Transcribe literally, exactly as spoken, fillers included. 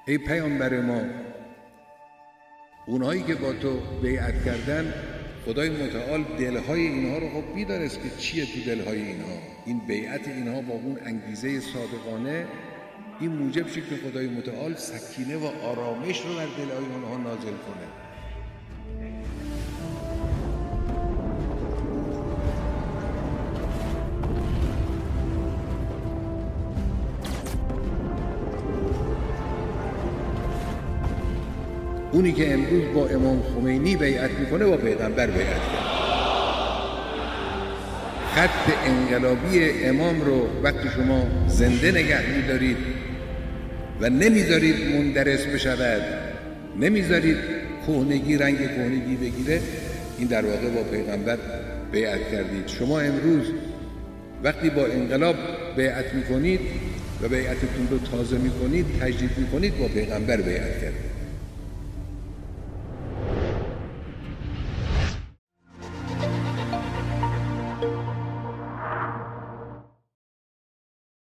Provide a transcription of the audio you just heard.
ای پیامبر ما، اونهایی که با تو بیعت کردن، خدای متعال دلهای اینها رو خب می‌دانست که چیه تو دلهای اینها. این بیعت اینها با اون انگیزه صادقانه این موجب شد که خدای متعال سکینه و آرامش رو بر دلهای اونها نازل کنه. اونی که امروز با امام خمینی بیعت میکنه با پیغمبر بیعت کرد. خط انقلابی امام رو وقتی شما زنده نگه میدارید و نمیذارید مندرس بشود، نمیذارید کهنگی رنگ کهنگی بگیره، این در واقع با پیغمبر بیعت کردید. شما امروز وقتی با انقلاب بیعت میکنید و بیعتتون رو تازه میکنید، تجدید میکنید، با پیغمبر بیعت کردید.